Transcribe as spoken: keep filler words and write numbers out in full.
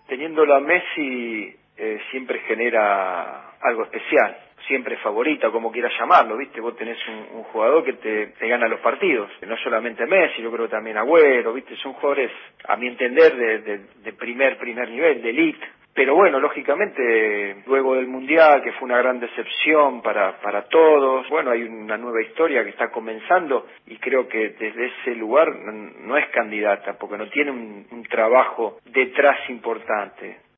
Teniéndolo a Messi eh, siempre genera algo especial, siempre favorita, como quieras llamarlo, ¿viste? Vos tenés un, un jugador que te, te gana los partidos, no solamente Messi, yo creo que también Agüero, ¿viste? Son jugadores, a mi entender, de, de, de primer, primer nivel, de elite. Pero bueno, lógicamente, luego del Mundial, que fue una gran decepción para, para todos, bueno, hay una nueva historia que está comenzando y creo que desde ese lugar no es candidata, porque no tiene un, un trabajo detrás importante.